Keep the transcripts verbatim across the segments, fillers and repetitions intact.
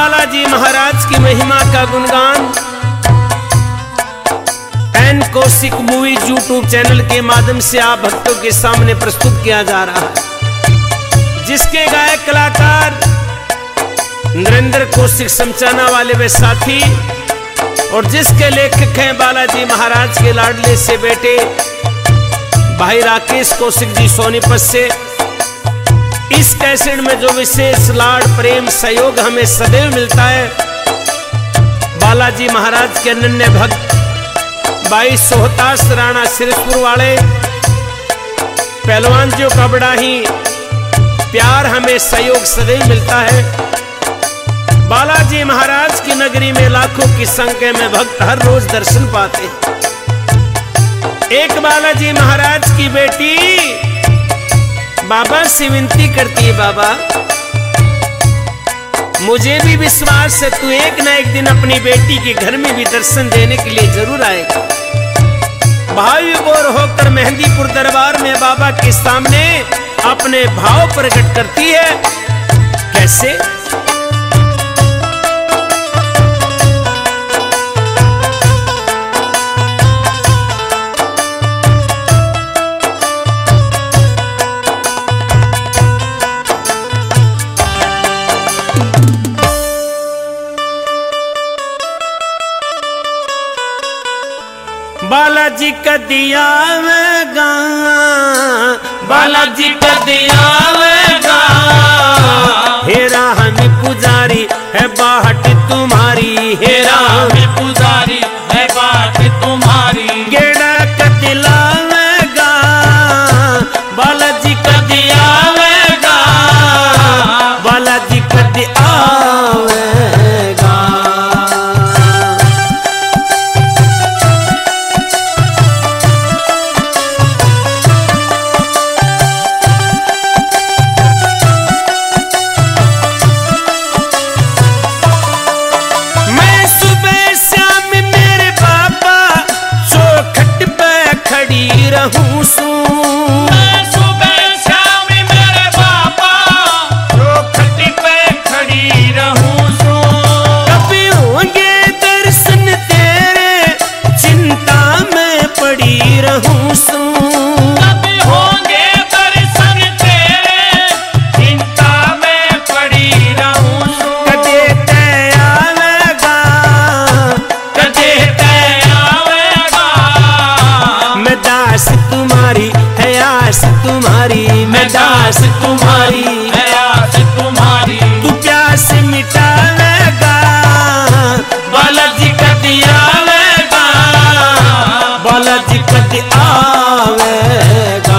बालाजी महाराज की महिमा का गुणगान N Kaushik movie YouTube channel के माध्यम से आप भक्तों के सामने प्रस्तुत किया जा रहा है, जिसके गायक कलाकार नरेंद्र कौशिक समचाना वाले वे साथी और जिसके लेखक हैं बालाजी महाराज के लाडले से बेटे भाई राकेश कौशिक जी सोनीपत से। इस कैसेट में जो विशेष लाड प्रेम सहयोग हमें सदैव मिलता है, बालाजी महाराज के अनन्य भक्त भाई सोहतास राणा सिरसपुर वाले पहलवान जी का बड़ा ही प्यार हमें सहयोग सदैव मिलता है। बालाजी महाराज की नगरी में लाखों की संख्या में भक्त हर रोज दर्शन पाते। एक बालाजी महाराज की बेटी बाबा से विनती करती है, बाबा मुझे भी विश्वास है तू एक ना एक दिन अपनी बेटी के घर में भी दर्शन देने के लिए जरूर आएगा। भाई बोर होकर मेहंदीपुर दरबार में बाबा के सामने अपने भाव प्रकट करती है। कैसे? बालाजी का दिया वेगा, बालाजी का दिया वेगा, हेरा हमें पुजारी है बाट तुम्हारी, हेरा हमें पुजारी है बाट तुम्हारी, गेड़ा का दिला वेगा, बालाजी का दिया वेगा, बालाजी का दिया वेगा। तुम्हारी मैं दास तुम्हारी है आस तुम्हारी, तू प्यास मिटावेगा, बालाजी का दिया वेगा, बालाजी का दिया वेगा।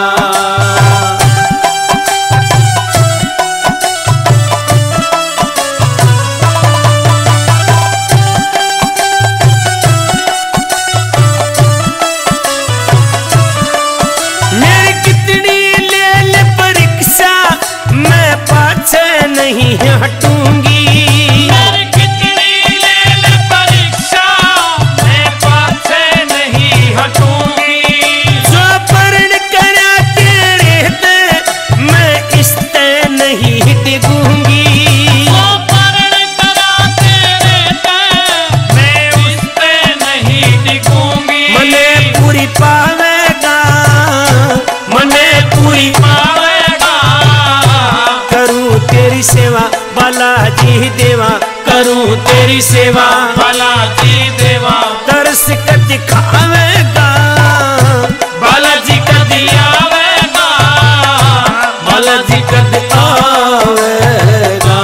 नहीं हटूंगी कितनी ले ले परीक्षा, मैं पाछे नहीं हटूंगी, जो पर्ण करा तेरे ते मैं इसते नहीं डिगूंगी, जो पर्ण करा तेरे ते मैं उसते नहीं डिगूंगी, मने पूरी पावेगा, मने पूरी पावेगा, करूं तेरी सेवा बालाजी देवा, करूं तेरी सेवा बालाजी देवा, तरस कर दिखावेगा, बालाजी का दिया वेगा, बालाजी का दिया वेगा।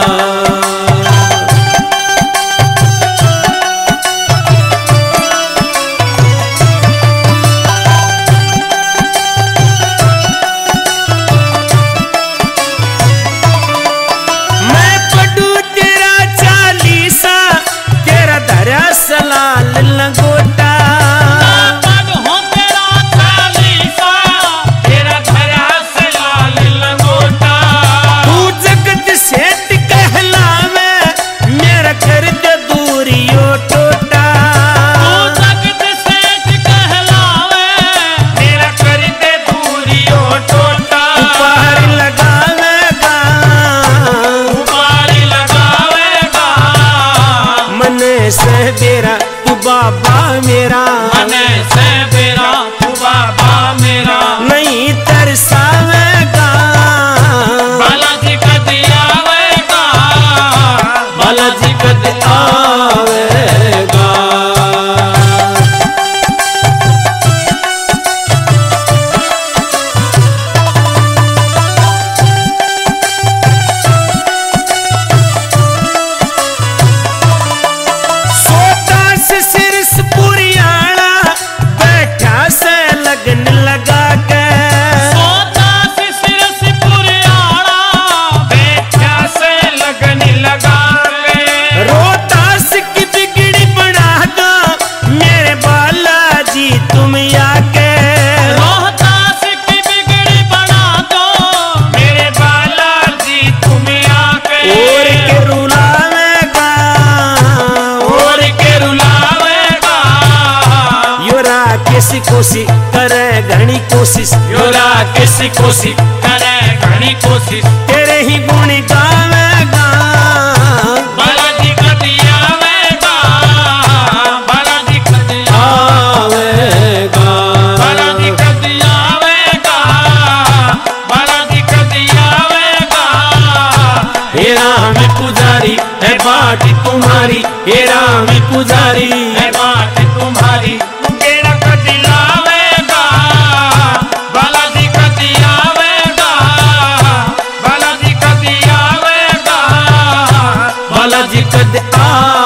सलाल लंगोटा हो तेरा चालीसा, तेरा धरा सलाल लंगोटा, तू कोशिश योरा किसी कोशिश करे घनी कोशिश तेरे ही गुण गावेगा बालाजी कदी आवेगा बालाजी कदी आवेगा बालाजी कदी आवेगा बालाजी कदी आवेगा हे राम पुजारी है बाट तुम्हारी हे राम पुजारी है बात तुम्हारी केड़ा कदी लावेगा बालाजी कदी आवेगा बालाजी कदी आवेगा बालाजी कद आ